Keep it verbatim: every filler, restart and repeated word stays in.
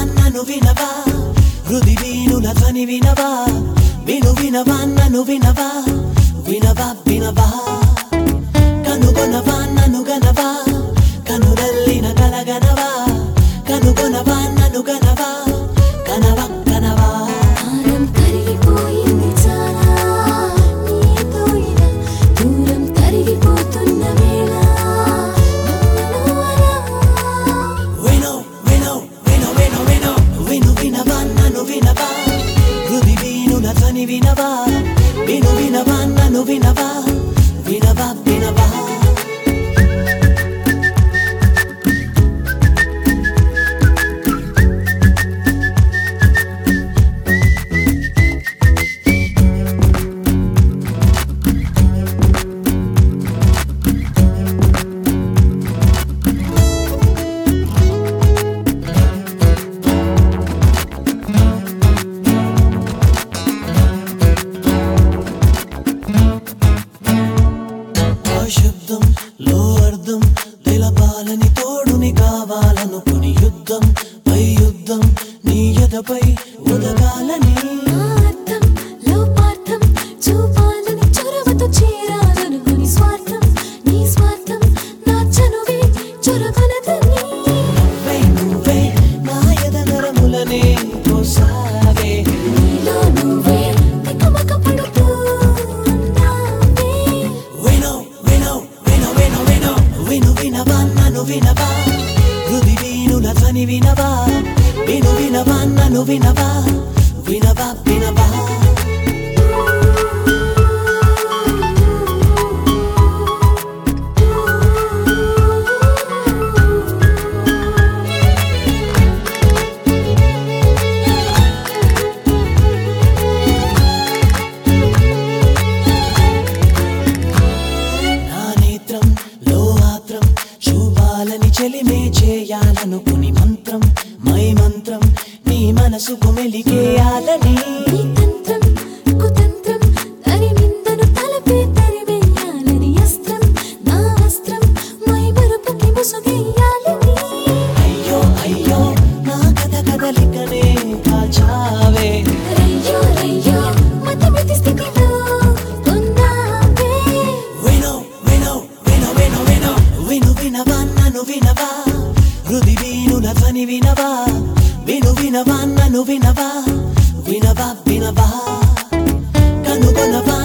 నన్ను వినవా హృది వీణుల ధ్వని వినవా విను వినవా నన్ను వినవా వినవా వినవా కనుగొనవా నన్ను గనవా కనురల్లిన కలగనవా కనుగొనవా నన్ను గనవా కనవా కనవా ఆరం కరిగిపోయింది చాలా నీతో ఇలా దూరం కరిగిపోతున్న వేళ విను విను విను విను విను విను వినవా నన్ను వినవా హృది వీణుల ధ్వని వినవా విను వినవా నన్ను వినవా వినవా వినవా శబ్దం లో అర్థం తెలపాలని తోడుని కావాలనుకుని యుద్ధం పై యుద్ధం నీ ఎదపై ఉదగాలని అర్థం లోపార్థం చూపాలని చొరవతో చేరాలనుకుని స్వార్థం నీ స్వార్థం నా చనువే చొరగొనదని నువ్వే నువ్వే నా ఎదనరములనే కోసావే నీలో నువ్వే తికమక పడుతూ ఉన్నావే విను విను విను విను విను విను వినవా నన్ను వినవా హృది వీణుల ధ్వని వినవా విను వినవా నన్ను వినవా వినవా వినవా నా నేత్రం లో ఆత్రం శుభాలని చెలిమే చేయాలనుకుని మంత్రం మై మంత్రం నీ మనసుకు మెలికేయాలని నీ తంత్రం కుతంత్రం తరిమిందను తలపే తరిమెయ్యాలని అస్త్రం నా వస్త్రం మై మరుపుకి ముసుగెయ్యాలని అయ్యో అయ్యో నా కథ కదలికనే కాచావే రయ్యో రయ్యో మతిమితి స్థితిలో ఉన్నావే విను విను విను విను విను విను వినవా నన్ను వినవా హృది వీణుల ధ్వని వినవా విను వినవా నన్ను వినవా వినవా వినవా కనుగొనవా